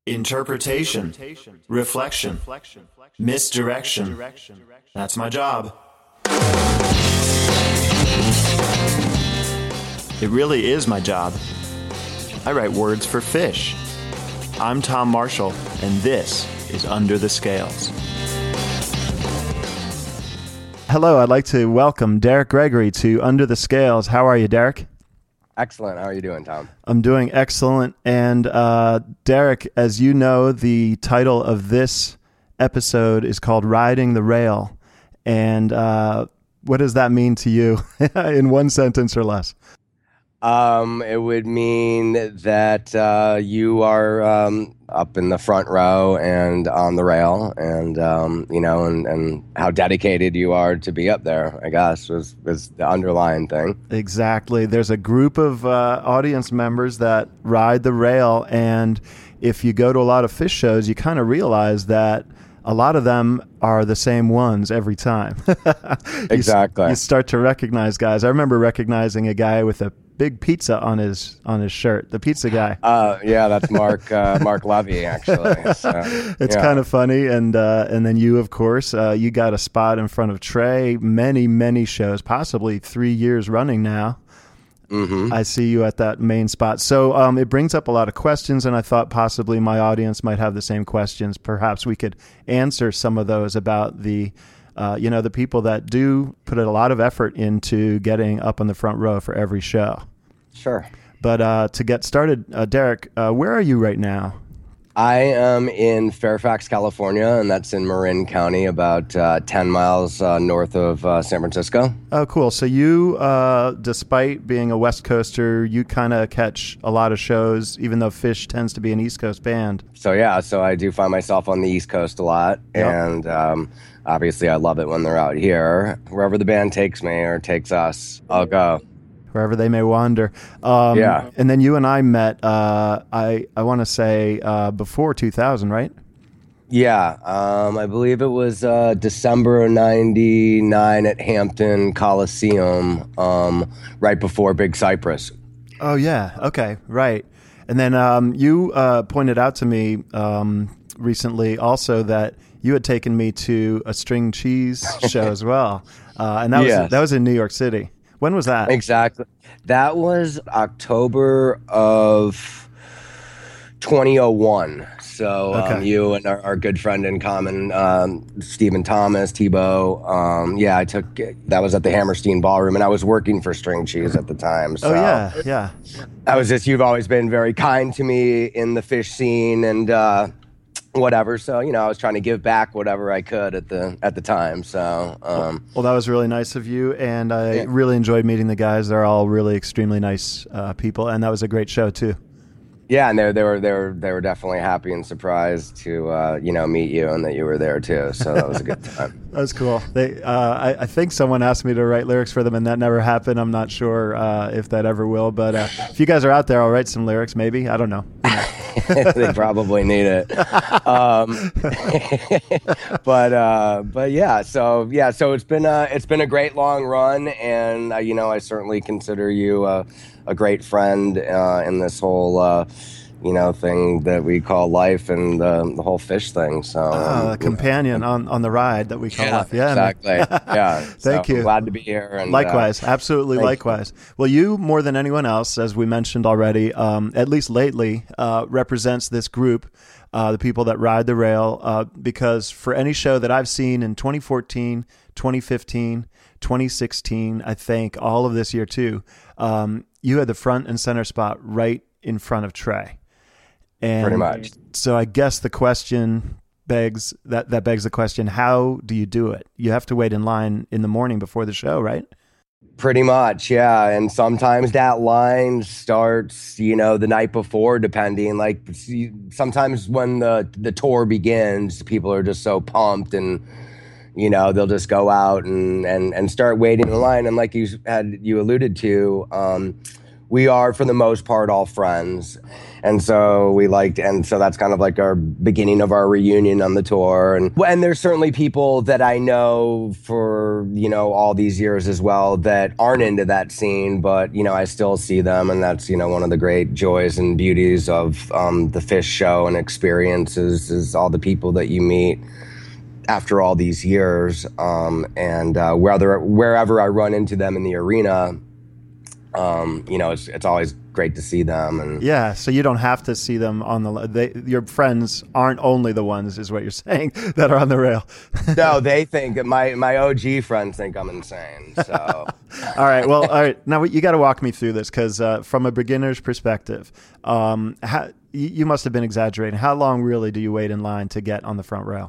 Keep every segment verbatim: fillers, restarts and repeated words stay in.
Interpretation, reflection, misdirection. That's my job. It really is my job. I write words for fish. I'm Tom Marshall, and this is Under the Scales. Hello, I'd like to welcome Derek Gregory to Under the Scales. How are you, Derek? Excellent. How are you doing, Tom? I'm doing excellent. And uh, Derek, as you know, the title of this episode is called Riding the Rail. And uh, what does that mean to you in one sentence or less? Um, it would mean that uh, you are um, up in the front row and on the rail, and um, you know, and, and how dedicated you are to be up there, I guess, was, was the underlying thing. Exactly. There's a group of uh, audience members that ride the rail, and if you go to a lot of fish shows, you kind of realize that a lot of them are the same ones every time. you, Exactly. You start to recognize guys. I remember recognizing a guy with a big pizza on his on his shirt, the pizza guy. Uh, yeah, that's Mark uh, Mark Levy, actually. So, it's yeah. kind of funny, and uh, and then you, of course, uh, you got a spot in front of Trey. Many many shows, possibly three years running now. Mm-hmm. I see you at that main spot. So um, it brings up a lot of questions, and I thought possibly my audience might have the same questions. Perhaps we could answer some of those about the. Uh, you know, the people that do put a lot of effort into getting up on the front row for every show. Sure. But uh, to get started, uh, Derek, uh, where are you right now? I am in Fairfax, California, and that's in Marin County, about uh, ten miles uh, north of uh, San Francisco. Oh, cool. So you, uh, despite being a West Coaster, you kind of catch a lot of shows, even though Fish tends to be an East Coast band. So, yeah, so I do find myself on the East Coast a lot, Yep. and um, obviously I love it when they're out here. Wherever the band takes me or takes us, I'll go. Wherever they may wander. Um, Yeah. And then you and I met, uh, I, I want to say, uh, before two thousand, right? Yeah, um, I believe it was uh, December of ninety-nine at Hampton Coliseum, um, right before Big Cypress. Oh, yeah. Okay. Right. And then um, you uh, pointed out to me um, recently also that you had taken me to a string cheese show as well. Uh, and that was Yes. that was in New York City. When was that? Exactly. That was October of twenty oh one. So um, Okay. you and our, our good friend in common, um, Stephen Thomas, Tebow. Um, yeah, I took that was at the Hammerstein Ballroom, and I was working for String Cheese at the time. So Oh, yeah. Yeah. I was just, you've always been very kind to me in the fish scene and uh, whatever. So, you know, I was trying to give back whatever I could at the at the time. So, um, Well, that was really nice of you. And I Yeah. really enjoyed meeting the guys. They're all really extremely nice uh, people. And that was a great show, too. yeah, and they they were they were they were definitely happy and surprised to uh, you know meet you and that you were there too. So that was a good time. That was cool. They, uh, I, I think someone asked me to write lyrics for them, and that never happened. I'm not sure uh, if that ever will. But uh, if you guys are out there, I'll write some lyrics, maybe. I don't know. They probably need it. Um, but uh, but yeah, so yeah, so it's been a it's been a great long run, and uh, you know I certainly consider you uh, a great friend uh, in this whole uh, you know thing that we call life and uh, the whole fish thing. So Uh, a um, companion on, on the ride that we call yeah, life. Yeah, man. exactly. Yeah, Thank so you. I'm glad to be here. And, Likewise, uh, absolutely thank you. likewise. Well, you, more than anyone else, as we mentioned already, um, at least lately, uh, represents this group, uh, the people that ride the rail, uh, because for any show that I've seen in twenty fourteen, twenty fifteen, twenty sixteen, I think all of this year too, um, you had the front and center spot right in front of Trey. And Pretty much. So I guess the question begs that that begs the question: how do you do it? You have to wait in line in the morning before the show, right? Pretty much, yeah. And sometimes that line starts, you know, the night before, depending. Like see, sometimes when the the tour begins, people are just so pumped, and you know they'll just go out and and and start waiting in line. And like you had you alluded to, um, we are for the most part all friends. And so we liked, and so that's kind of like our beginning of our reunion on the tour. And and there's certainly people that I know for, you know, all these years as well that aren't into that scene, but, you know, I still see them. And that's, you know, one of the great joys and beauties of um, the Phish show and experiences is all the people that you meet after all these years. Um, and uh, whether, wherever I run into them in the arena, um, you know, it's, it's always great to see them. And yeah, so you don't have to see them on the they your friends aren't only the ones, is what you're saying, that are on the rail. No, they think my my O G friends think I'm insane. So all right, well, all right, now you got to walk me through this, because uh, from a beginner's perspective, um how, you, you must have been exaggerating. How long really do you wait in line to get on the front rail?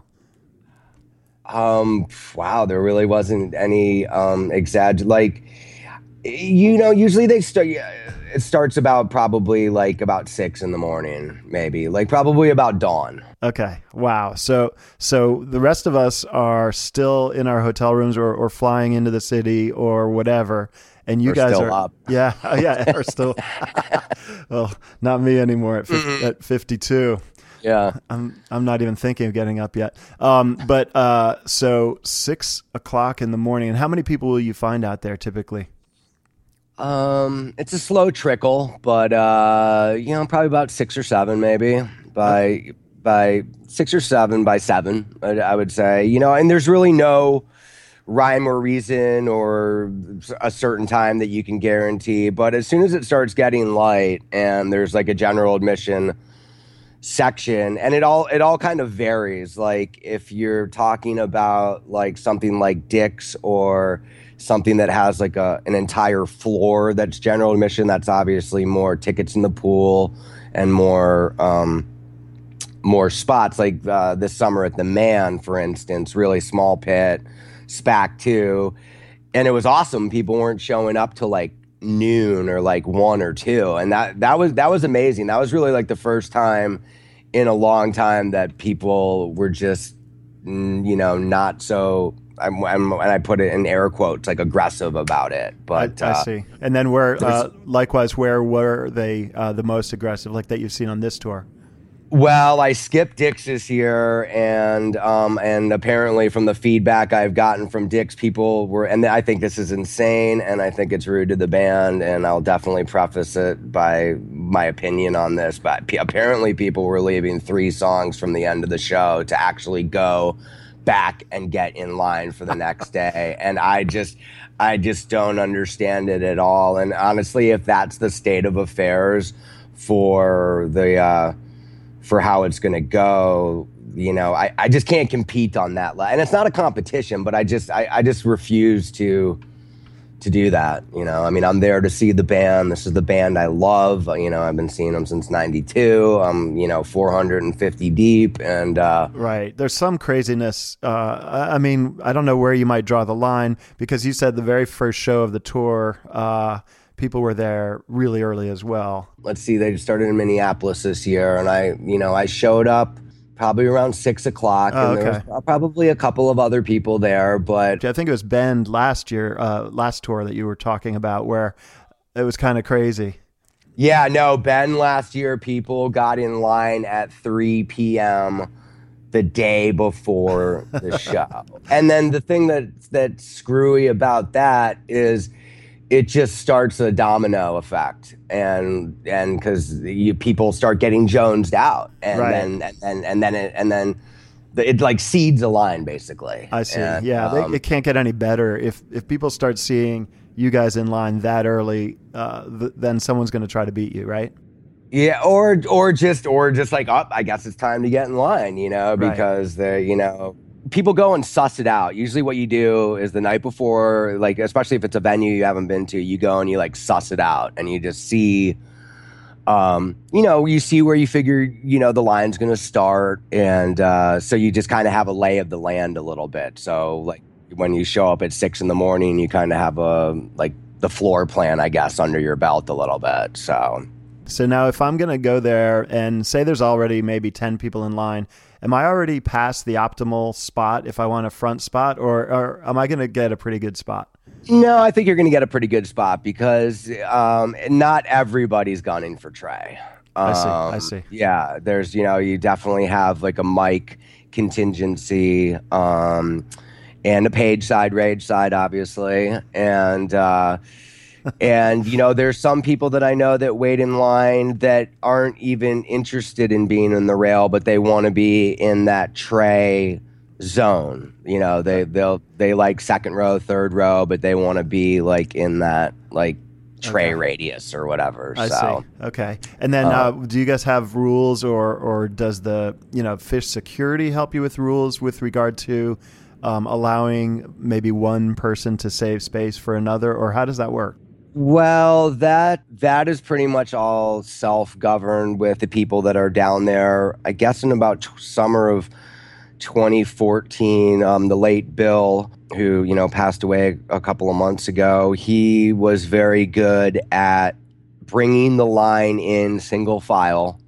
Um, wow, there really wasn't any um exagger like, you know, usually they start, it starts about probably like about six in the morning, maybe like probably about dawn. Okay. Wow. So, so the rest of us are still in our hotel rooms or, or flying into the city or whatever. And you We're guys still are up. Yeah. Yeah. Are still, well, not me anymore at, fifty, at fifty-two. Yeah. I'm I'm not even thinking of getting up yet. Um, but uh, so six o'clock in the morning. And how many people will you find out there typically? Um, it's a slow trickle, but uh, you know, probably about six or seven, maybe by by six or seven by seven, I, I would say. You know, and there's really no rhyme or reason or a certain time that you can guarantee. But as soon as it starts getting light and there's like a general admission section, and it all it all kind of varies. Like if you're talking about like something like Dick's or something that has like a an entire floor that's general admission, that's obviously more tickets in the pool and more um, more spots. Like uh, this summer at the Man, for instance, really small pit, SPAC two, and it was awesome. People weren't showing up till like noon or like one or two, and that that was that was amazing. That was really like the first time in a long time that people were just, you know, not so. I'm, I'm, and I put it in air quotes, like aggressive about it. But I, I uh, see. And then where, uh, likewise, where were they uh, the most aggressive, like that you've seen on this tour? Well, I skipped Dick's this year, and um, and apparently from the feedback I've gotten from Dick's, people were, and I think this is insane, and I think it's rude to the band, and I'll definitely preface it by my opinion on this, but p- apparently people were leaving three songs from the end of the show to actually go back and get in line for the next day, and I just I just don't understand it at all. And honestly, if that's the state of affairs for the uh, for how it's going to go, you know, I, I just can't compete on that. And it's not a competition, but I just I, I just refuse to to do that. You know, I mean, I'm there to see the band. This is the band I love. You know, I've been seeing them since ninety-two. I'm, you know, four hundred fifty deep. And uh, right. There's some craziness. Uh, I mean, I don't know where you might draw the line, because you said the very first show of the tour, uh, people were there really early as well. Let's see, they started in Minneapolis this year, and I, you know, I showed up probably around six o'clock, oh, and okay. there was probably a couple of other people there, but I think it was Bend last year, uh, last tour that you were talking about, where it was kind of crazy. Yeah, no, Ben last year, people got in line at three p.m. the day before the show. And then the thing that that's screwy about that is it just starts a domino effect, and and because you people start getting jonesed out, and right. then and, and and then it, and then the, it like seeds a line basically. I see. And, yeah, um, they, it can't get any better if if people start seeing you guys in line that early. Uh, th- then someone's going to try to beat you, right? Yeah, or or just or just like, oh, I guess it's time to get in line, you know, because right. the you know. People go and suss it out. Usually what you do is the night before, like, especially if it's a venue you haven't been to, you go and you like suss it out, and you just see, um, you know, you see where you figure, you know, the line's going to start. And uh, so you just kind of have a lay of the land a little bit. So like when you show up at six in the morning, you kind of have a, like the floor plan, I guess, under your belt a little bit. So. So now if I'm going to go there and say there's already maybe ten people in line, am I already past the optimal spot if I want a front spot, or, or am I going to get a pretty good spot? No, I think you're going to get a pretty good spot because um, not everybody's gunning for Trey. Um, I see. I see. Yeah, there's, you know, you definitely have like a Mike contingency um, and a Page side, Rage side, obviously. And, uh, and, you know, there's some people that I know that wait in line that aren't even interested in being in the rail, but they want to be in that Trey zone. You know, they they'll they like second row, third row, but they want to be like in that like Trey okay. radius or whatever. I so see. Okay. And then uh, uh, do you guys have rules, or or does the, you know, fish security help you with rules with regard to um, allowing maybe one person to save space for another, or how does that work? Well, that that is pretty much all self-governed with the people that are down there. I guess in about t- summer of twenty fourteen, um, the late Bill, who, you know, passed away a couple of months ago, he was very good at bringing the line in single file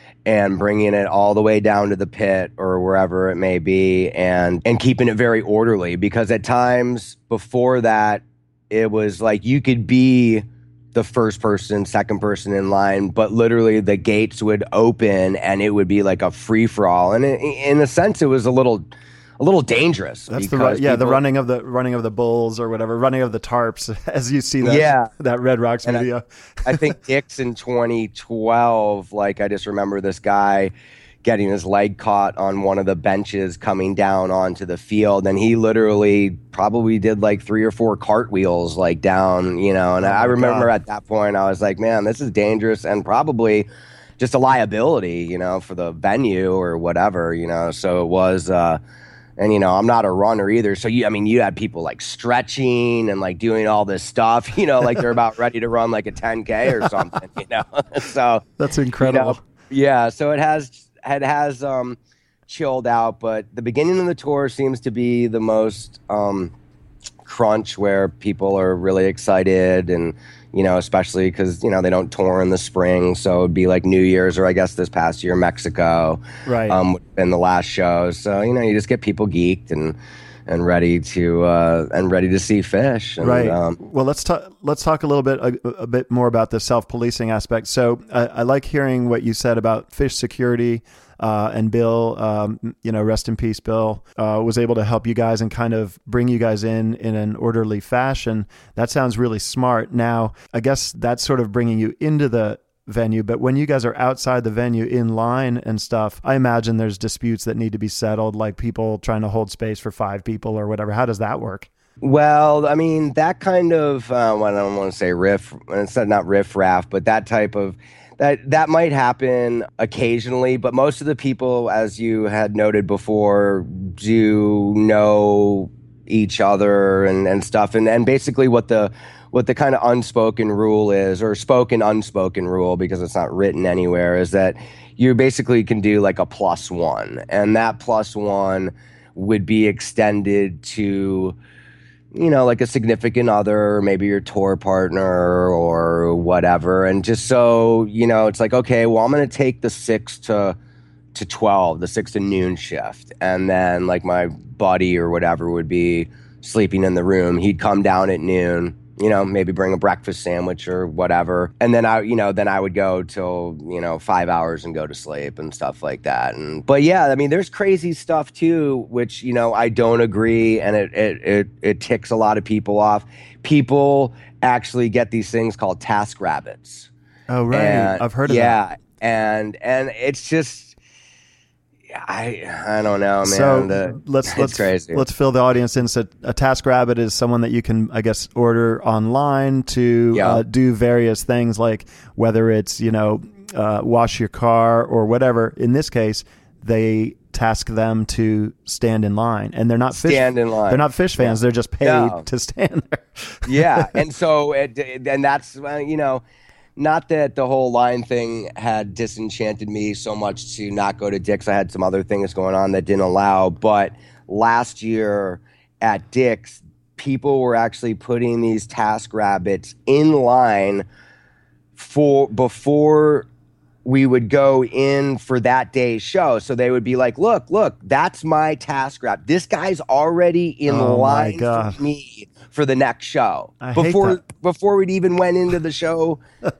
and bringing it all the way down to the pit or wherever it may be, and and keeping it very orderly, because at times before that, it was like you could be the first person, second person in line, but literally the gates would open and it would be like a free for all. And it, in a sense, it was a little, a little dangerous. That's the yeah, people, the running of the running of the bulls or whatever, running of the tarps, as you see that yeah. that Red Rocks and video. I, I think Dick's in twenty twelve. Like I just remember this guy getting his leg caught on one of the benches coming down onto the field, and he literally probably did like three or four cartwheels like down, you know, and oh I remember God. At that point I was like, man, this is dangerous and probably just a liability, you know, for the venue or whatever, you know. So it was uh and, you know, I'm not a runner either. So, you, I mean, you had people like stretching and like doing all this stuff, you know, like they're about ready to run like a ten K or something, you know. So that's incredible. You know, yeah. So it has It has um, chilled out, but the beginning of the tour seems to be the most um, crunch, where people are really excited, and you know, especially because you know they don't tour in the spring, so it'd be like New Year's, or I guess this past year Mexico, right? Um, in the last show, so you know, you just get people geeked and and ready to uh, and ready to see fish. And, right. Um, well, let's talk. Let's talk a little bit a, a bit more about the self-policing aspect. So I, I like hearing what you said about fish security, uh, and Bill. Um, you know, rest in peace, Bill. Uh, was able to help you guys and kind of bring you guys in in an orderly fashion. That sounds really smart. Now, I guess that's sort of bringing you into the venue, but when you guys are outside the venue in line and stuff, I imagine there's disputes that need to be settled, like people trying to hold space for five people or whatever. How does that work? Well, I mean, that kind of, uh, well, I don't want to say riff, it's not riff raff, but that type of, that, that might happen occasionally, but most of the people, as you had noted before, do know each other and, and stuff. And, and basically what the, what the kind of unspoken rule is, or spoken unspoken rule, because it's not written anywhere, is that you basically can do like a plus one, and that plus one would be extended to, you know, like a significant other, maybe your tour partner or whatever. And just so, you know, it's like, okay, well, I'm going to take the six to to twelve, the six to noon shift. And then like my buddy or whatever would be sleeping in the room. He'd come down at noon, you know, maybe bring a breakfast sandwich or whatever. And then I, you know, then I would go till, you know, five hours and go to sleep and stuff like that. And, but yeah, I mean, there's crazy stuff too, which, you know, I don't agree. And it, it, it, it ticks a lot of people off. People actually get these things called task rabbits. Oh, right. And, I've heard of yeah, that. Yeah. And, and it's just, I I don't know, man. So the, let's let's crazy. let's fill the audience in. So a task rabbit is someone that you can, I guess, order online to yeah. uh, do various things, like whether it's, you know, uh, wash your car or whatever. In this case, they task them to stand in line, and they're not fish, stand in line. They're not fish fans. Yeah. They're just paid no. to stand there. Yeah, and so it, and that's uh, you know. Not that the whole line thing had disenchanted me so much to not go to Dick's. I had some other things going on that didn't allow. But last year at Dick's, people were actually putting these task rabbits in line for before we would go in for that day's show. So they would be like, look, look, that's my task wrap. This guy's already in oh line for me for the next show. I before hate that. before we'd even went into the show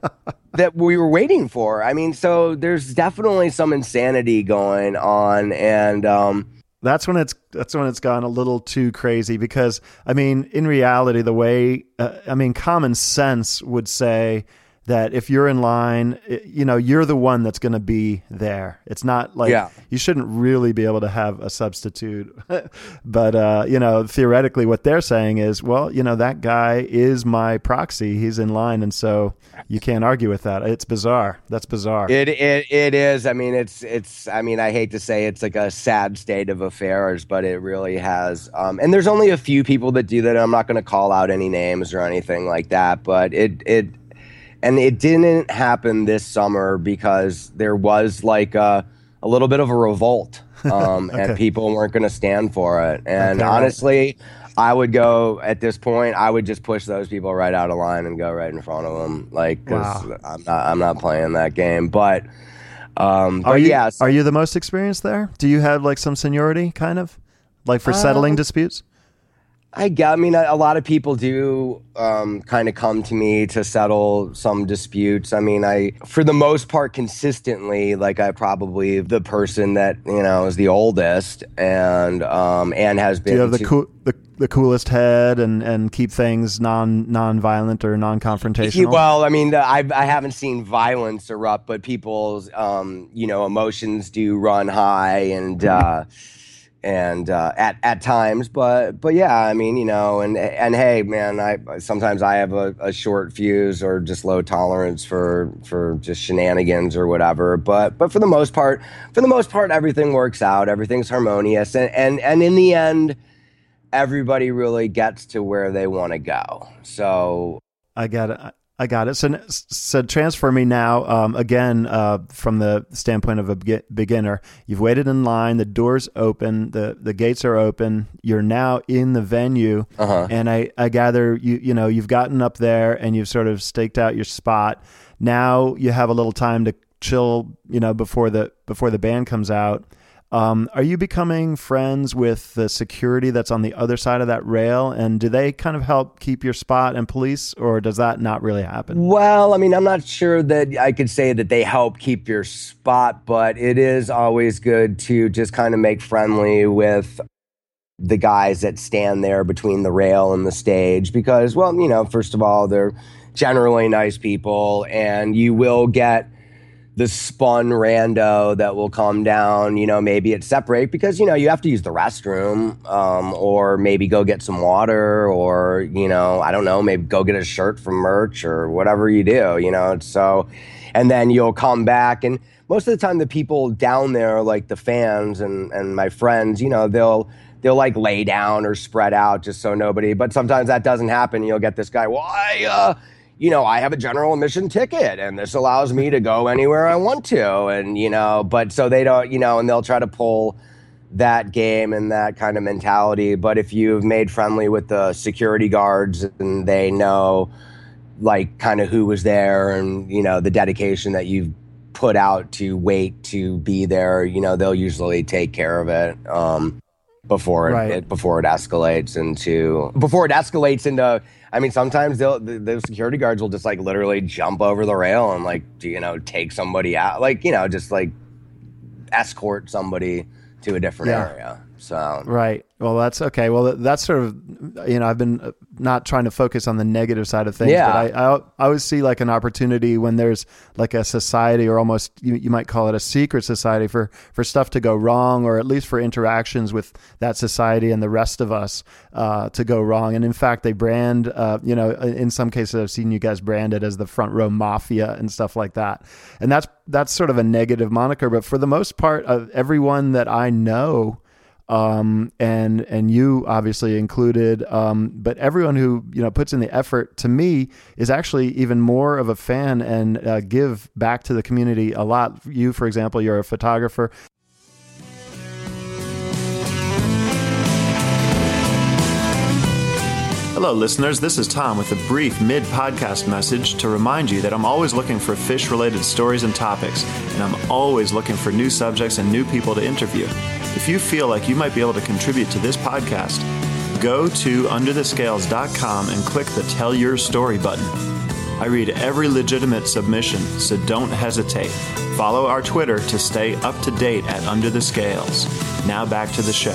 that we were waiting for. I mean, so there's definitely some insanity going on. And um That's when it's that's when it's gone a little too crazy, because I mean, in reality, the way uh, I mean, common sense would say that if you're in line, it, you know, you're the one that's going to be there. It's not like Yeah. you shouldn't really be able to have a substitute. But, uh, you know, theoretically what they're saying is, well, you know, that guy is my proxy. He's in line. And so you can't argue with that. It's bizarre. That's bizarre. It it it is. I mean, it's it's. I mean, I hate to say it's like a sad state of affairs, but it really has. Um, and there's only a few people that do that. I'm not going to call out any names or anything like that, but it it. And it didn't happen this summer because there was like a, a little bit of a revolt, um, okay. and people weren't going to stand for it. And okay, honestly, right. I would go at this point. I would just push those people right out of line and go right in front of them, like, because wow. I'm not I'm not playing that game. But, um, are but you yeah, so, are you the most experienced there? Do you have like some seniority, kind of, like for settling uh, disputes? I, I mean, a, a lot of people do um, kind of come to me to settle some disputes. I mean, I, for the most part, consistently, like I probably the person that, you know, is the oldest and um, and has been. Do you have the to, cool, the, the coolest head and, and keep things non non-violent or non-confrontational? Well, I mean, I I haven't seen violence erupt, but people's um, you know, emotions do run high and. Uh, And uh, at at times, but but yeah, I mean, you know, and and hey, man, I sometimes I have a, a short fuse or just low tolerance for for just shenanigans or whatever. But but for the most part, for the most part, everything works out. Everything's harmonious, and and and in the end, everybody really gets to where they want to go. So I got it. I got it. So, so transfer me now, um, again, uh, from the standpoint of a be- beginner. You've waited in line. The doors open. The, the gates are open. You're now in the venue. Uh-huh. And I, I gather you, you know, you've gotten up there and you've sort of staked out your spot. Now you have a little time to chill, you know, before the, before the band comes out. Um, are you becoming friends with the security that's on the other side of that rail? And do they kind of help keep your spot and police, or does that not really happen? Well, I mean, I'm not sure that I could say that they help keep your spot, but it is always good to just kind of make friendly with the guys that stand there between the rail and the stage because, well, you know, first of all, they're generally nice people and you will get the spun rando that will come down, you know, maybe at separate because, you know, you have to use the restroom um, or maybe go get some water or, you know, I don't know, maybe go get a shirt from merch or whatever you do, you know, so, and then you'll come back and most of the time the people down there, like the fans and, and my friends, you know, they'll, they'll like lay down or spread out just so nobody, but sometimes that doesn't happen. You'll get this guy, well, I, uh, you know, I have a general admission ticket and this allows me to go anywhere I want to. And, you know, but so they don't, you know, and they'll try to pull that game and that kind of mentality. But if you've made friendly with the security guards and they know like kind of who was there and, you know, the dedication that you've put out to wait to be there, you know, they'll usually take care of it. Um, before it, right. it before it escalates into before it escalates into I mean sometimes they'll the, the security guards will just like literally jump over the rail and like you know take somebody out like you know just like escort somebody to a different yeah. area. So right. Well, that's okay. Well, that's sort of, you know, I've been not trying to focus on the negative side of things, yeah. but I, I, I always see like an opportunity when there's like a society or almost, you, you might call it a secret society for, for stuff to go wrong, or at least for interactions with that society and the rest of us uh, to go wrong. And in fact, they brand, uh, you know, in some cases I've seen you guys branded as the Front Row Mafia and stuff like that. And that's, that's sort of a negative moniker, but for the most part of everyone that I know, Um, and, and you obviously included, um, but everyone who, you know, puts in the effort to me is actually even more of a fan and, uh, give back to the community a lot. You, for example, you're a photographer. Hello, listeners. This is Tom with a brief mid-podcast message to remind you that I'm always looking for fish-related stories and topics, and I'm always looking for new subjects and new people to interview. If you feel like you might be able to contribute to this podcast, go to under the scales dot com and click the Tell Your Story button. I read every legitimate submission, so don't hesitate. Follow our Twitter to stay up to date at Under the Scales. Now back to the show.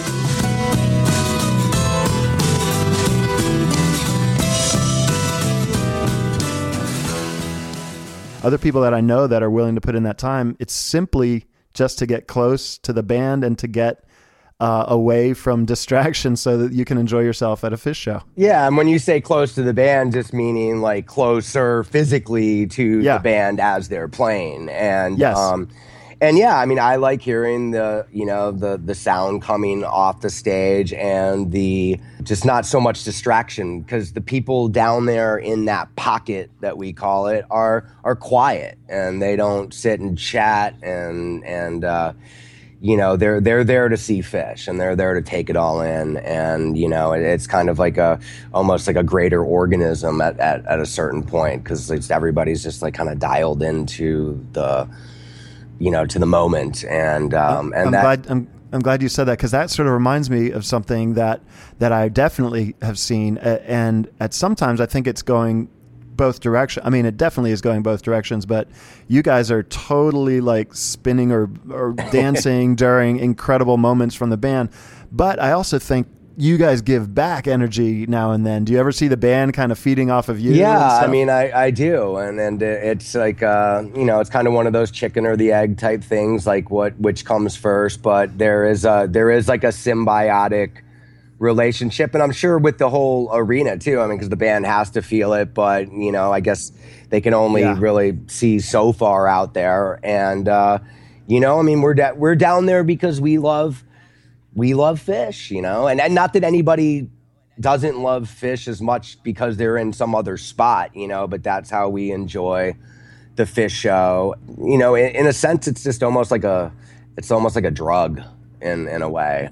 Other people that I know that are willing to put in that time, it's simply just to get close to the band and to get uh, away from distractions so that you can enjoy yourself at a Phish show. Yeah, and when you say close to the band, just meaning like closer physically to yeah. the band as they're playing. And yes. um, and yeah, I mean, I like hearing the, you know, the the sound coming off the stage and the just not so much distraction, because the people down there in that pocket that we call it are are quiet and they don't sit and chat and and uh, you know, they're they're there to see Phish and they're there to take it all in. And you know, it, it's kind of like a almost like a greater organism at at, at a certain point, because it's everybody's just like kind of dialed into the, you know, to the moment. And um, and I'm that. Glad, I'm, I'm glad you said that, because that sort of reminds me of something that that I definitely have seen, uh, and at sometimes I think it's going both directions. I mean, it definitely is going both directions, but you guys are totally like spinning or or dancing during incredible moments from the band. But I also think you guys give back energy now and then. Do you ever see the band kind of feeding off of you? Yeah, I mean, I, I do. And, and it's like, uh, you know, it's kind of one of those chicken or the egg type things, like what, which comes first. But there is a, there is like a symbiotic relationship. And I'm sure with the whole arena too, I mean, because the band has to feel it, but, you know, I guess they can only yeah. really see so far out there. And, uh, you know, I mean, we're, da- we're down there because we love we love Phish, you know, and, and not that anybody doesn't love Phish as much because they're in some other spot, you know, but that's how we enjoy the Phish show. You know, in, in a sense, it's just almost like a, it's almost like a drug in, in a way.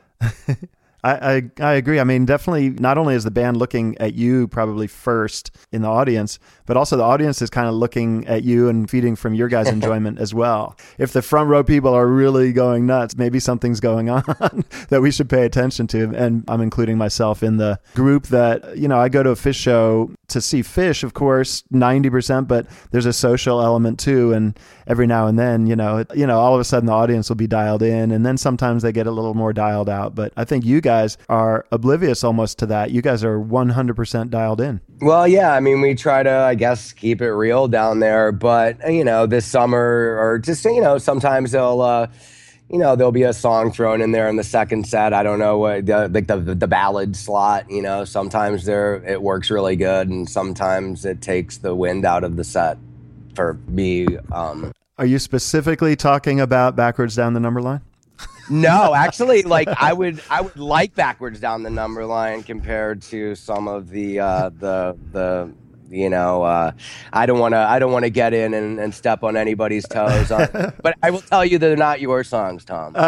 I, I, I agree. I mean, definitely not only is the band looking at you probably first in the audience, but also the audience is kind of looking at you and feeding from your guys' enjoyment as well. If the front row people are really going nuts, maybe something's going on that we should pay attention to. And I'm including myself in the group that, you know, I go to a Phish show to see Phish, of course, ninety percent, but there's a social element too. And every now and then, you know, you know, all of a sudden the audience will be dialed in, and then sometimes they get a little more dialed out. But I think you guys are oblivious almost to that. You guys are one hundred percent dialed in. Well, yeah, I mean, we try to, I guess, keep it real down there. But, you know, this summer, or just, you know, sometimes they'll, uh, you know, there'll be a song thrown in there in the second set. I don't know, what the, like the the ballad slot, you know, sometimes there it works really good, and sometimes it takes the wind out of the set for me. Um, Are you specifically talking about Backwards Down the Number Line? No, actually, like I would, I would like Backwards Down the Number Line compared to some of the, uh, the, the, you know, uh, I don't want to, I don't want to get in and, and step on anybody's toes. On, but I will tell you, they're not your songs, Tom. Uh,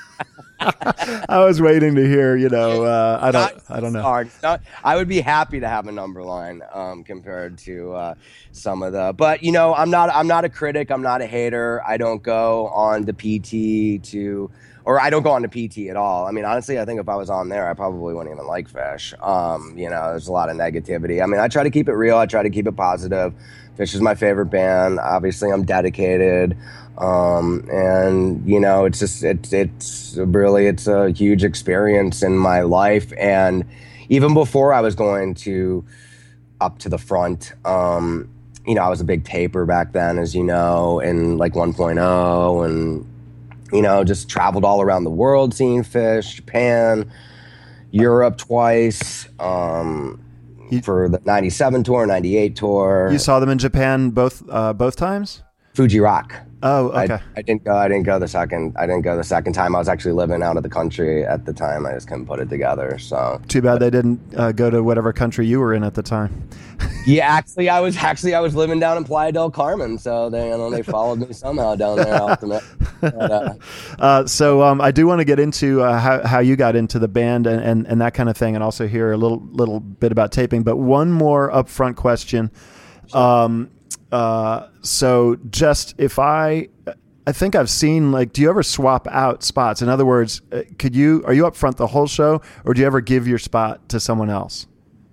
I was waiting to hear, you know, uh, I don't, not, I don't know. Not, I would be happy to have a number line um, compared to uh, some of the, but you know, I'm not, I'm not a critic. I'm not a hater. I don't go on to P T to. Or I don't go on to P T at all. I mean, honestly, I think if I was on there, I probably wouldn't even like Phish. Um, you know, there's a lot of negativity. I mean, I try to keep it real. I try to keep it positive. Phish is my favorite band. Obviously, I'm dedicated. Um, and, you know, it's just, it's, it's really, it's a huge experience in my life. And even before I was going to up to the front, um, you know, I was a big taper back then, as you know, and like one point oh, and you know, just traveled all around the world seeing Phish, Japan, Europe twice, um, you, for the ninety-seven tour, ninety-eight tour. You saw them in Japan both uh, both times? Fuji Rock. Oh, okay. I, I didn't go. I didn't go the second. I didn't go the second time. I was actually living out of the country at the time. I just couldn't put it together. So too bad they didn't uh, go to whatever country you were in at the time. Yeah, actually, I was actually I was living down in Playa del Carmen, so they you know they followed me somehow down there. Ultimately. But, uh, uh, so um, I do want to get into uh, how, how you got into the band and, and, and that kind of thing, and also hear a little little bit about taping. But one more upfront question. Um, uh, so just if I, I think I've seen, like, do you ever swap out spots? In other words, could you, are you up front the whole show, or do you ever give your spot to someone else?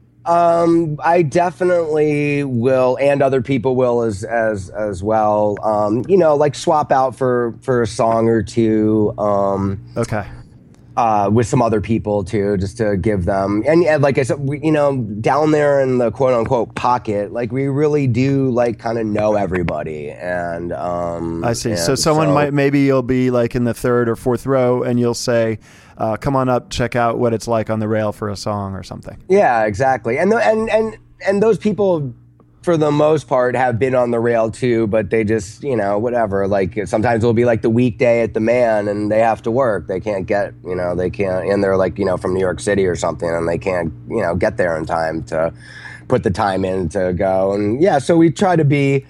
Um, I definitely will, and other people will as as as well. Um, you know, like swap out for for a song or two. Um, okay. Uh, with some other people too, just to give them. And, and like I said, we, you know, down there in the quote unquote pocket, like we really do like kind of know everybody. And um, I see. And so someone so, might, maybe you'll be like in the third or fourth row, and you'll say, Uh, come on up, check out what it's like on the rail for a song or something. Yeah, exactly. And the, and and and those people, for the most part, have been on the rail too, but they just, you know, whatever. Like sometimes it'll be like the weekday at the Man, and they have to work. They can't get, you know, they can't, and they're like, you know, from New York City or something, and they can't, you know, get there in time to put the time in to go. And yeah, so we try to be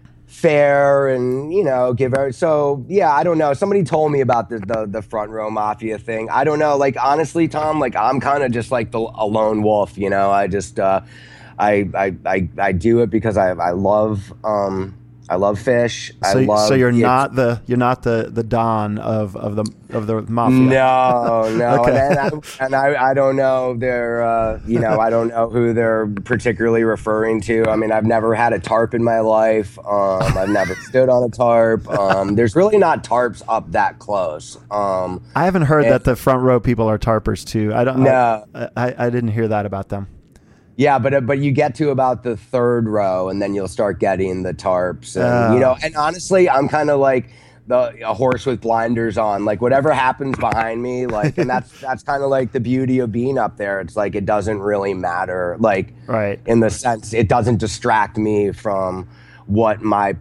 fair and, you know, give her. So yeah, I don't know. Somebody told me about the the, the front row mafia thing. I don't know. Like honestly, Tom, like I'm kind of just like the a lone wolf. You know, I just uh, I, I I I do it because I I love um I love Fish. So, I love. So you're not the you're not the, the Don of, of the of the mafia. No, no, Okay. and, I, and I I don't know their uh, you know I don't know who they're particularly referring to. I mean, I've never had a tarp in my life. Um, I've never stood on a tarp. Um, there's really not tarps up that close. Um, I haven't heard and, that the front row people are tarpers too. I don't. No, I, I, I didn't hear that about them. Yeah, but but you get to about the third row, and then you'll start getting the tarps, and Uh. you know. And honestly, I'm kind of like the a horse with blinders on. Like whatever happens behind me, like, and that's that's kind of like the beauty of being up there. It's like it doesn't really matter, like, right? In the sense, it doesn't distract me from what my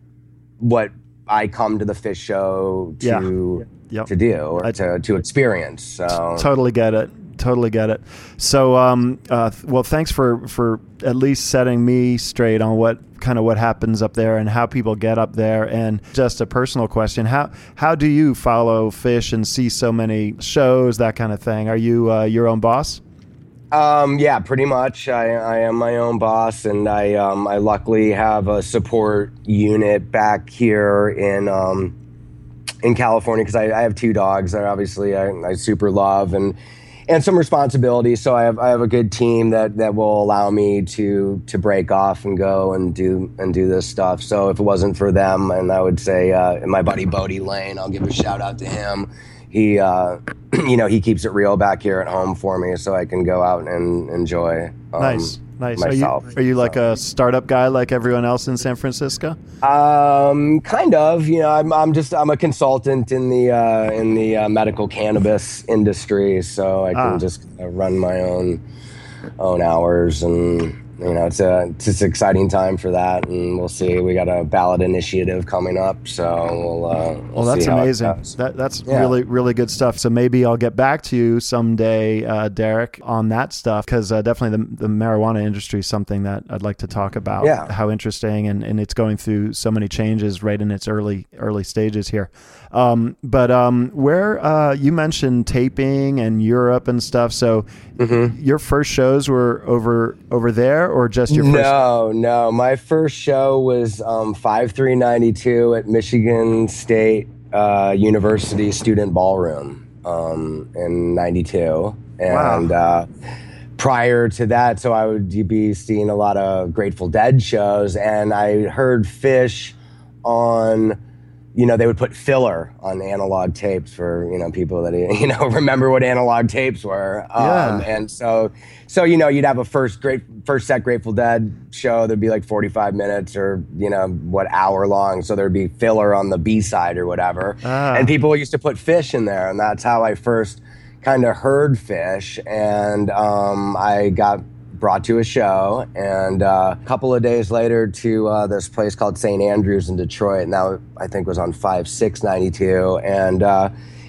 what I come to the Fish show to Yeah. Yep. to do or I, to to experience. So totally get it. Totally get it. So, um, uh, well, thanks for, for at least setting me straight on what kind of what happens up there and how people get up there. And just a personal question: how how do you follow Fish and see so many shows, that kind of thing? Are you uh, your own boss? Um, yeah, pretty much. I, I am my own boss, and I um, I luckily have a support unit back here in um, in California because I, I have two dogs that obviously I, I super love and. And some responsibility, so I have I have a good team that, that will allow me to to break off and go and do and do this stuff. So if it wasn't for them, and I would say uh, my buddy Bodie Lane, I'll give a shout out to him. He, uh, you know, he keeps it real back here at home for me, so I can go out and enjoy. Um, nice, nice. Myself. Are you, are you like a startup guy like everyone else in San Francisco? Um, kind of. You know, I'm I'm just I'm a consultant in the uh, in the uh, medical cannabis industry, so I can Ah. just uh, run my own own hours, and you know, it's a it's just an exciting time for that, and we'll see. We got a ballot initiative coming up, so we'll. Uh, we'll Well, that's see how it amazing. goes. That that's Yeah. really really good stuff. So maybe I'll get back to you someday, uh, Derek, on that stuff because uh, definitely the the marijuana industry is something that I'd like to talk about. Yeah. How interesting, and, and it's going through so many changes right in its early early stages here. Um, but um, where uh, you mentioned taping and Europe and stuff. So Mm-hmm. your first shows were over over there, or just your first? No, no. My first show was um, five three ninety-two at Michigan State uh, University Student Ballroom um, in ninety-two. And Wow. uh, prior to that, so I would be seeing a lot of Grateful Dead shows, and I heard Fish on... You know, they would put filler on analog tapes for, you know, people that, you know, remember what analog tapes were. Um, Yeah. And so, so, you know, you'd have a first great first set Grateful Dead show. There'd be like forty-five minutes or, you know, what, hour long. So there'd be filler on the B side or whatever. Ah. And people used to put Fish in there. And that's how I first kind of heard Fish. And um, I got brought to a show, and uh, a couple of days later to uh, this place called Saint Andrews in Detroit, and that I think was on five six ninety-two, and uh,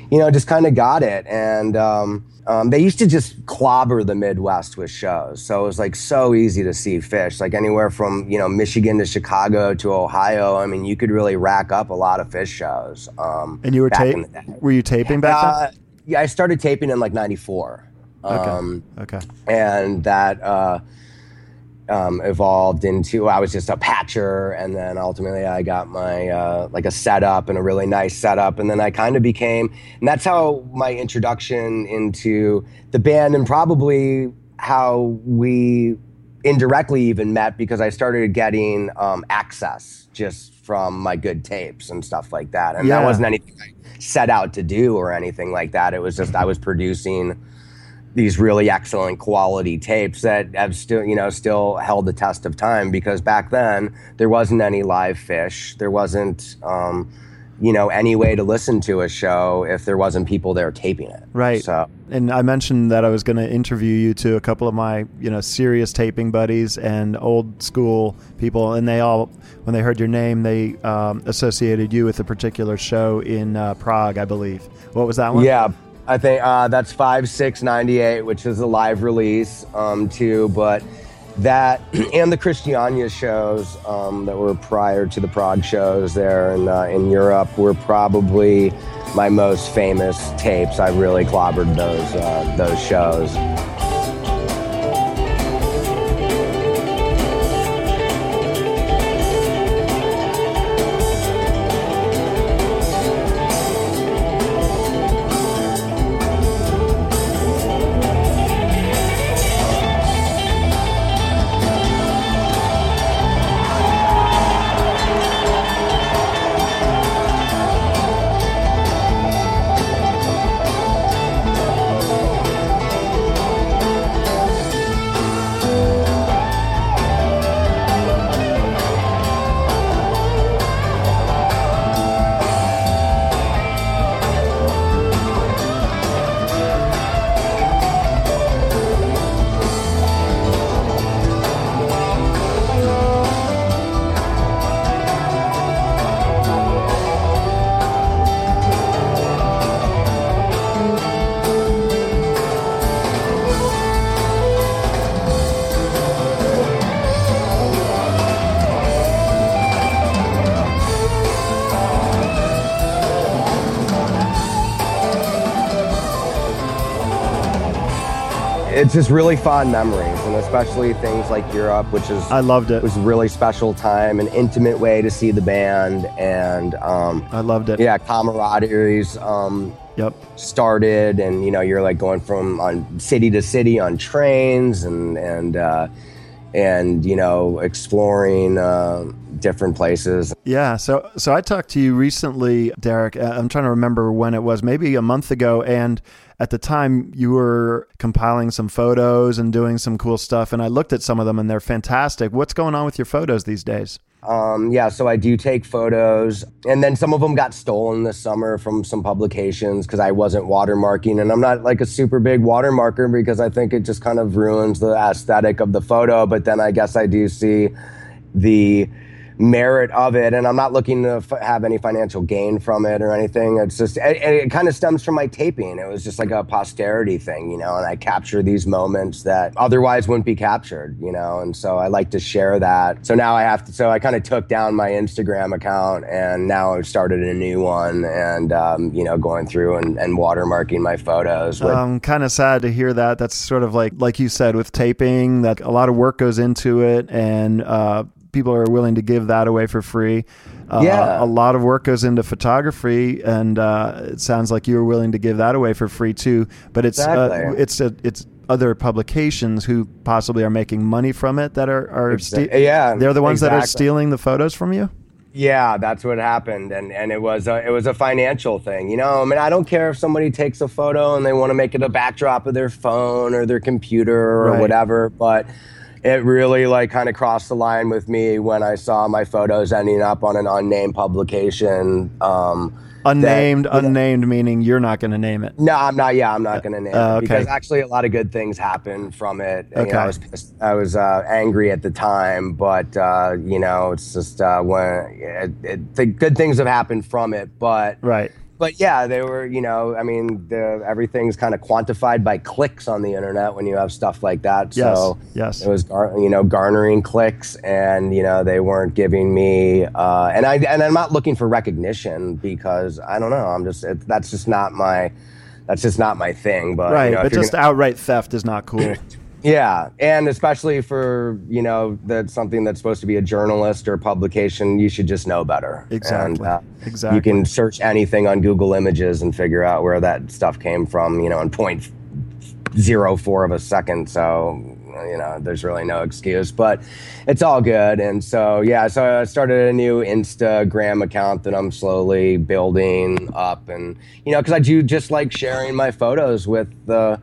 you know, just kind of got it. And um, um, they used to just clobber the Midwest with shows. So it was like so easy to see fish, like anywhere from, you know, Michigan to Chicago to Ohio. I mean, you could really rack up a lot of fish shows. Um, and you were taping? Were you taping back then? Uh, yeah, I started taping in like ninety-four. Um, okay. Okay. And that uh, um, evolved into, I was just a patcher, and then ultimately I got my, uh, like a setup and a really nice setup. And then I kind of became, and that's how my introduction into the band, and probably how we indirectly even met, because I started getting um, access just from my good tapes and stuff like that. And yeah. that wasn't anything I set out to do or anything like that. It was just, I was producing these really excellent quality tapes that have still, you know, still held the test of time, because back then there wasn't any live fish. There wasn't, um, you know, any way to listen to a show if there wasn't people there taping it. Right. So, and I mentioned that I was going to interview you to a couple of my, you know, serious taping buddies and old school people, and they all, when they heard your name, they um, associated you with a particular show in uh, Prague, I believe. What was that one? Yeah. I think uh, that's five six ninety-eight, which is a live release um, too. But that and the Christiania shows um, that were prior to the Prague shows there in, uh, in Europe were probably my most famous tapes. I really clobbered those uh, those shows. It's just really fond memories, and especially things like Europe, which is I loved it. Was a really special time, an intimate way to see the band, and um, I loved it. Yeah, camaraderie's um, yep. started, and you know, you're like going from on city to city on trains, and and uh, and you know, exploring uh, different places. Yeah, so so I talked to you recently, Derek. I'm trying to remember when it was, maybe a month ago, and at the time you were compiling some photos and doing some cool stuff, and I looked at some of them and they're fantastic. What's going on with your photos these days? Um, yeah, so I do take photos, and then some of them got stolen this summer from some publications because I wasn't watermarking, and I'm not like a super big watermarker because I think it just kind of ruins the aesthetic of the photo, but then I guess I do see the merit of it, and I'm not looking to f- have any financial gain from it or anything. It's just, it, it kind of stems from my taping. It was just like a posterity thing, you know, and I capture these moments that otherwise wouldn't be captured, you know, and so I like to share that. So now I have to, so I kind of took down my Instagram account, and now I've started a new one, and, um, you know, going through and, and watermarking my photos. With- I'm kind of sad to hear that. That's sort of like, like you said, with taping, that a lot of work goes into it, and, uh, people are willing to give that away for free. Uh, yeah. A lot of work goes into photography, and uh, it sounds like you were willing to give that away for free too. But it's exactly. uh, it's a, it's other publications who possibly are making money from it that are are Exa- ste- yeah, they're the ones exactly. that are stealing the photos from you. Yeah, that's what happened, and and it was a, it was a financial thing, you know. I mean, I don't care if somebody takes a photo and they want to make it a backdrop of their phone or their computer or right. whatever, but it really like kind of crossed the line with me when I saw my photos ending up on an unnamed publication. Um, unnamed, that, unnamed know, meaning you're not going to name it. No, I'm not. Yeah, I'm not going to name uh, it because okay. actually a lot of good things happened from it. Okay. You know, I was pissed, I was uh, angry at the time, but uh, you know, it's just uh, when it, it, the good things have happened from it. But right. but yeah, they were, you know, I mean, the, everything's kind of quantified by clicks on the internet when you have stuff like that. Yes, so yes. it was, gar- you know, garnering clicks, and, you know, they weren't giving me, uh, and I, and I'm not looking for recognition because I don't know. I'm just, it, that's just not my, that's just not my thing. But, right. you know, but just gonna, outright theft is not cool. Yeah, and especially for, you know, that's something that's supposed to be a journalist or publication, you should just know better. Exactly. And, uh, exactly. You can search anything on Google Images and figure out where that stuff came from, you know, in point zero four of a second. So, you know, there's really no excuse, but it's all good. And so, yeah, so I started a new Instagram account that I'm slowly building up, and, you know, because I do just like sharing my photos with the,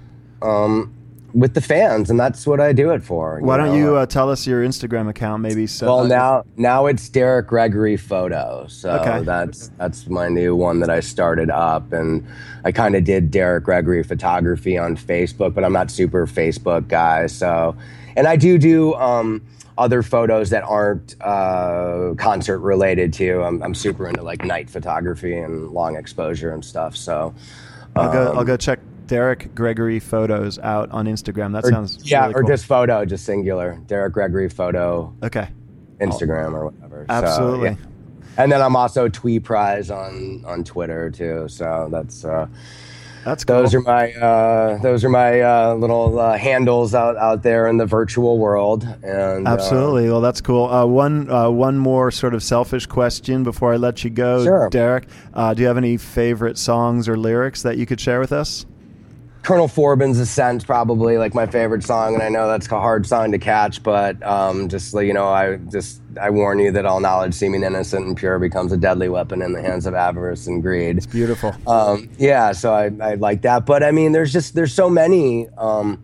um, with the fans, and that's what I do it for. Why you don't know? you uh, tell us your Instagram account, maybe? So well, now now it's Derek Gregory Photo, so okay. that's that's my new one that I started up, and I kind of did Derek Gregory Photography on Facebook, but I'm not super Facebook guy. So, and I do do um, other photos that aren't uh, concert related too. I'm I'm super into like night photography and long exposure and stuff. So I'll um, go I'll go check Derek Gregory Photos out on Instagram. That or, sounds yeah, really or cool. just photo, just singular. Derek Gregory Photo. Okay. Instagram or whatever. Absolutely. So, yeah. And then I'm also Twee Prize on on Twitter too. So that's uh, that's cool. Those are my uh, those are my uh, little uh, handles out, out there in the virtual world. And absolutely. Uh, well, that's cool. Uh, one uh, one more sort of selfish question before I let you go, sure. Derek. Uh, do you have any favorite songs or lyrics that you could share with us? Colonel Forbin's Ascent, probably like my favorite song, and I know that's a hard song to catch, but um, just you know, I just I warn you that all knowledge, seeming innocent and pure, becomes a deadly weapon in the hands of avarice and greed. It's beautiful. Um, yeah, so I, I like that, but I mean, there's just there's so many, um,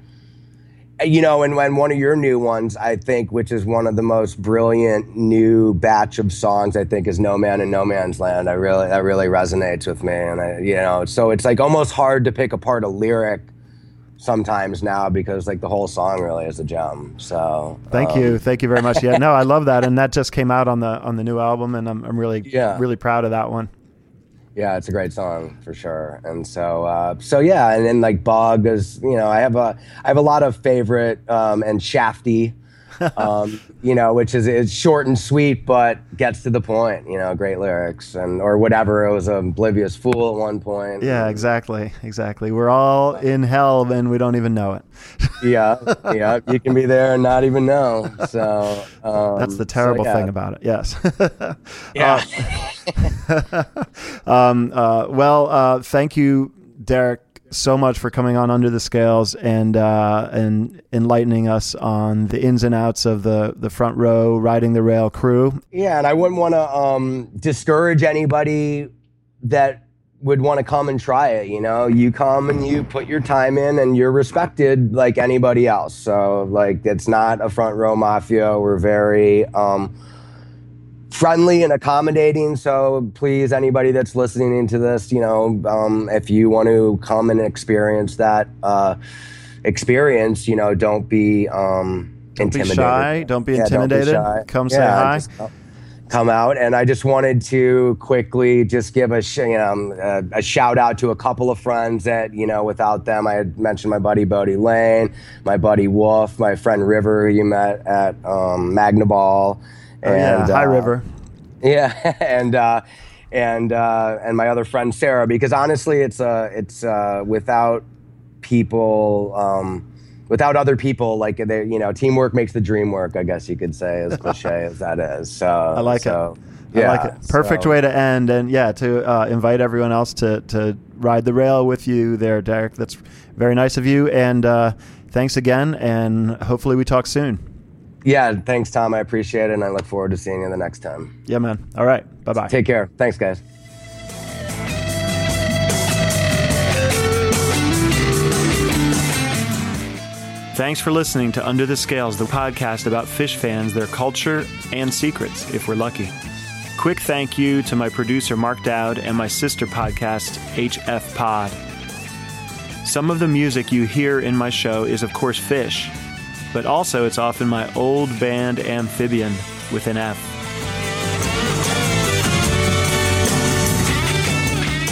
you know, and when one of your new ones, I think, which is one of the most brilliant new batch of songs, I think, is No Man in No Man's Land. I really, that really resonates with me. And I, you know, so it's like almost hard to pick apart a lyric sometimes now because like the whole song really is a gem. So thank um, you. Thank you very much. Yeah, no, I love that. And that just came out on the, on the new album, and I'm, I'm really, yeah. really proud of that one. Yeah, it's a great song for sure. And so, uh, so yeah, and then like Bug is, you know, I have a, I have a lot of favorite, um, and Shafty, um, you know, which is, is short and sweet, but gets to the point, you know, great lyrics and, or whatever. It was an Oblivious Fool at one point. Yeah, exactly. Exactly. We're all in hell and we don't even know it. yeah. Yeah. You can be there and not even know. So, um, that's the terrible so, yeah. thing about it. Yes. yeah. uh, um, uh, well, uh, thank you, Derek, so much for coming on Under the Scales and uh, and enlightening us on the ins and outs of the, the Front Row Riding the Rail crew. Yeah, and I wouldn't want to um, discourage anybody that would want to come and try it. You know, you come and you put your time in and you're respected like anybody else. So like, it's not a Front Row Mafia. We're very um, friendly and accommodating. So please, anybody that's listening into this, you know, um, if you want to come and experience that uh, experience, you know, don't be um, don't intimidated. Be shy. Don't be yeah, intimidated. Don't be shy. Come yeah, say hi. Just come, come out. And I just wanted to quickly just give a, sh- you know, a, a shout out to a couple of friends that, you know, without them, I had mentioned my buddy Bodie Lane, my buddy Wolf, my friend River, who you met at um, Magnaball. Oh, and, yeah, Hi, uh, River. Yeah, and uh, and uh, and my other friend Sarah, because honestly, it's uh, it's uh, without people, um, without other people, like they, you know, teamwork makes the dream work. I guess you could say, as cliche as that is. So I like so, it. Yeah, I like it. Perfect so. way to end, and yeah, to uh, invite everyone else to to ride the rail with you there, Derek. That's very nice of you, and uh, thanks again. And hopefully, we talk soon. Yeah, thanks, Tom. I appreciate it, and I look forward to seeing you the next time. Yeah, man. All right. Bye-bye. Take care. Thanks, guys. Thanks for listening to Under the Scales, the podcast about Phish fans, their culture, and secrets, if we're lucky. Quick thank you to my producer, Mark Dowd, and my sister podcast, H F Pod. Some of the music you hear in my show is, of course, Phish, but also it's often my old band Amphibian with an F.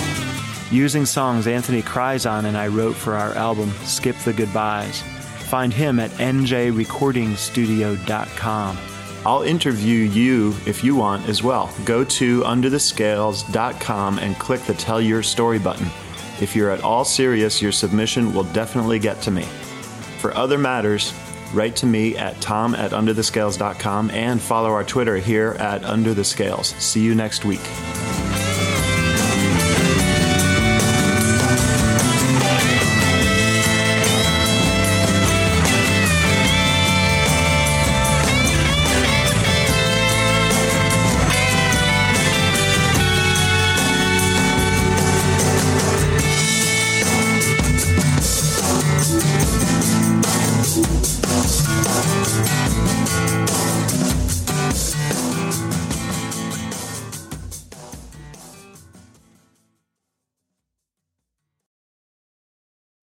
using songs Anthony cries on and I wrote for our album, Skip the Goodbyes. Find him at n j recording studio dot com. I'll interview you if you want as well. Go to under the scales dot com and click the Tell Your Story button. If you're at all serious, your submission will definitely get to me. For other matters, write to me at tom at under the scales dot com and follow our Twitter here at Under the Scales. See you next week.